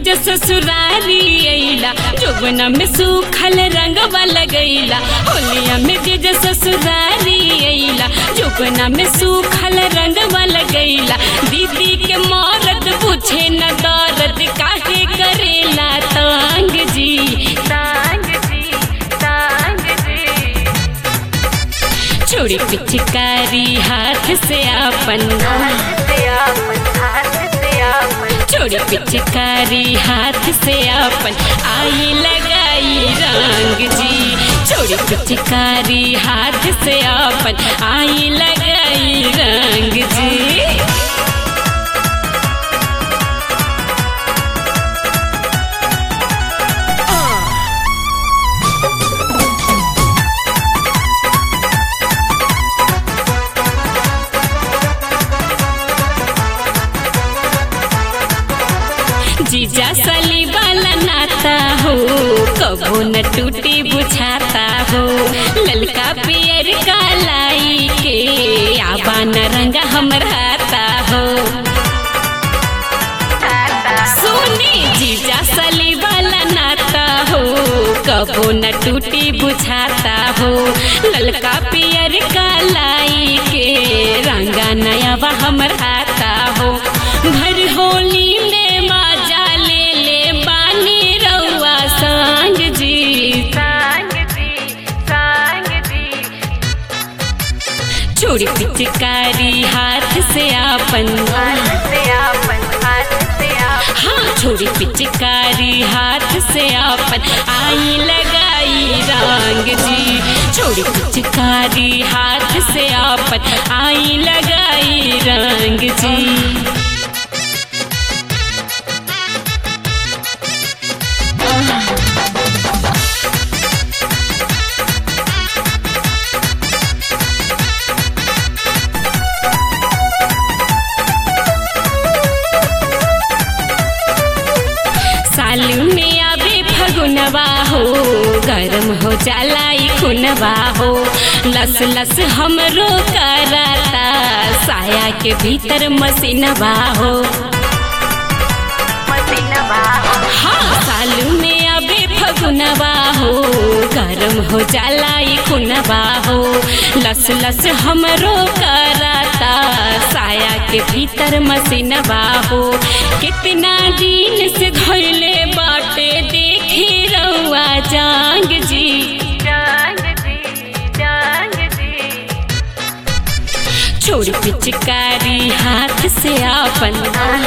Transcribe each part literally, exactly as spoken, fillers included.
जीजा ससुरारी अइला जोबना में सूखल रंगवा लगैला होलिया में जीजा ससुरारी अइला जोबना में सूखल रंगवा लगैला दीदी के मौरत पूछे न दर्द काहे करेला तांग जी तांग जी तांग जी छोड़ी पिचकारी हाथ से आपन छोड़ी पिचकारी हाथ से अपन आई लगाई रंग जी छोड़ी पिचकारी हाथ से अपन आई लगाई रंग जी। जीजा सली वाला नाता हो कबो न टूटी बुझाता हो ललका पियर का लाई के आबा न रंगा हमराता हो सुनी जीजा सली वाला नाता हो कबो न टूटी बुझाता हो ललका पियर का लाई के रंगा नया बा हमराता हो भर होली में छोड़ी पिचकारी हाथ से आपन हाँ छोड़ी पिचकारी हाथ से आपन आई लगाई रंग जी छोड़ी पिचकारी हाथ से आपन आई लगाई रंग जी। में आवे फगुनवा हो गरम हो जाला खुनवा हो लस लस हमरो कराता साया के भीतर मसीनवा हो हाँ सालू में आवे फगुनवा हो गरम हो जाला खुनवा हो लस लस हमरो कराता साया के भीतर मसीनवा हो कितना दिन से धोइले बाटे देखी रउआ जांग जी जांग जी जांग जी छोड़ी पिचकारी हाथ से आपन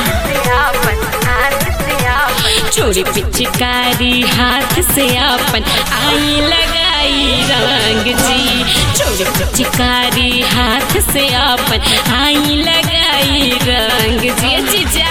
छोड़ी पिचकारी हाथ से आपन आई लगाई रंग जी छोड़ी पिचकारी हाथ से आपन आई लगाई रंग जी जीजा।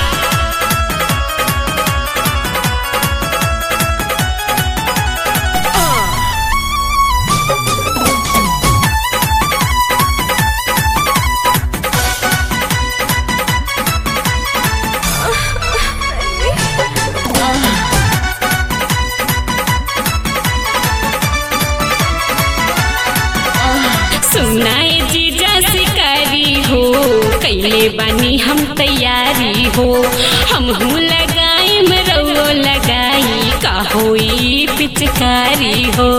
सुनाए जीजा शिकारी हो कैले बानी हम तैयारी हो हम हूँ लगाई मरौ लगाई का होई पिचकारी हो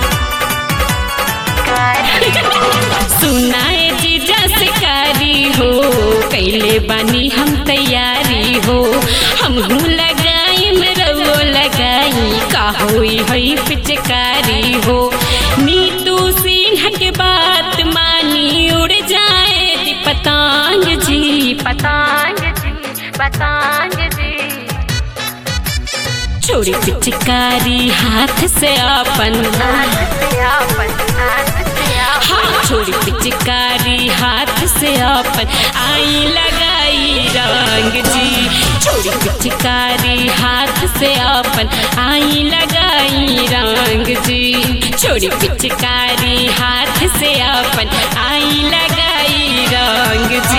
सुनाए जीजा शिकारी हो कैले बानी हम तैयारी हो हम हूँ लगाई मरौ लगाई का होई होई पिचकारी हो नीतू सिन्हा के बात मानी उड़ जाए दी पतंग जी पतंग जी पतंग जी छोड़ी पिचकारी हाथ से आपन हाँ छोड़ी पिचकारी हाथ से आपन आई लगाई रंग जी छोड़ी पिचकारी हाथ से आपन आई लगाई रंग जी छोड़ी पिचकारी हाथ से आपन आई लगाई रंग जी।